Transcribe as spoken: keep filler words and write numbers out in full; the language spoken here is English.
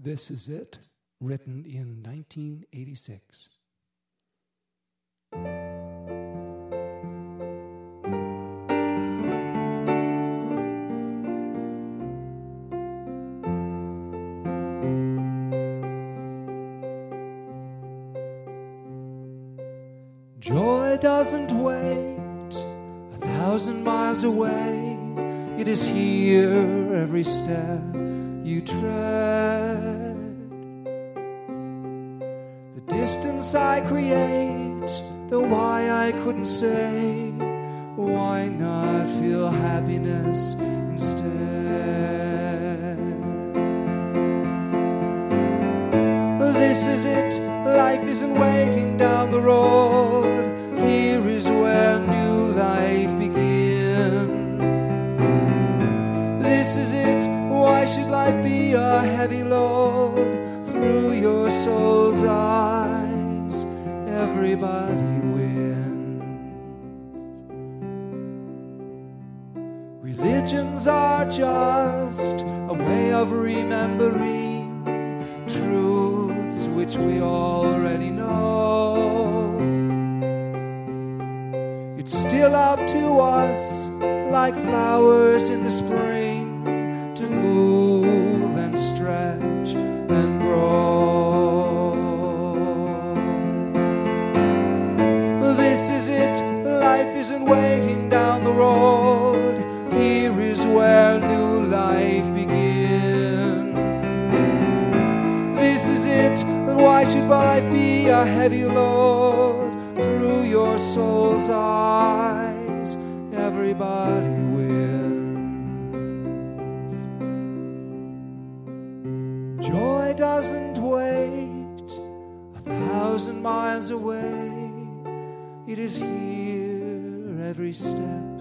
This Is It, written in nineteen eighty-six. Joy doesn't wait a thousand miles away. It is here every step you tread. The distance I create, the why I couldn't say. Why not feel happiness instead? This is it, life isn't waiting down the road. Here is where new life begins. This is it, why should life be a heavy load? Through your soul's eyes, everybody wins. Religions are just a way of remembering truths which we already know. It's still up to us, like flowers in the spring, to move and stretch and grow. This is it, life isn't waiting down the road. Here is where new life begins. This is it, and why should life be a heavy load? Through your soul's eyes, everybody wins. Joy doesn't wait a thousand miles away. It is here every step